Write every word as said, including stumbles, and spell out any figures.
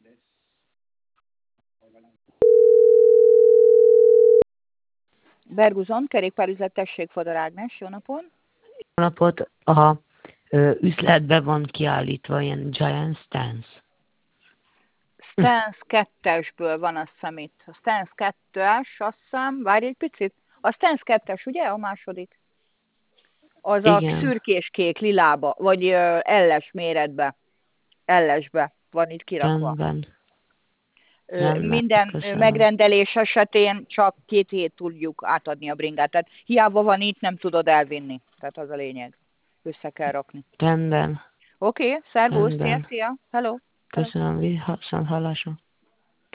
Berguzon, kerékpárüzlet, tessék, Fodor Ágnes, jó napot! Jó napot! A ö, üzletben van kiállítva ilyen Giant Stance. Stance kettesből van, azt hiszem itt. A Stance kettes, azt hiszem, várj egy picit. A Stance kettes, ugye, a második? Az a Igen. szürkés-kék lilába, vagy ö, elles méretbe, ellesbe van itt kirakva. Rendben. Ö, Rendben, Minden ö, köszönöm. megrendelés esetén csak két hét tudjuk átadni a bringát. Tehát hiába van itt, nem tudod elvinni. Tehát az a lényeg. Össze kell rakni. Rendben. Oké, okay, szervusz, szia, Rendben. szia, hello. hello. Köszönöm, viszont hallásra.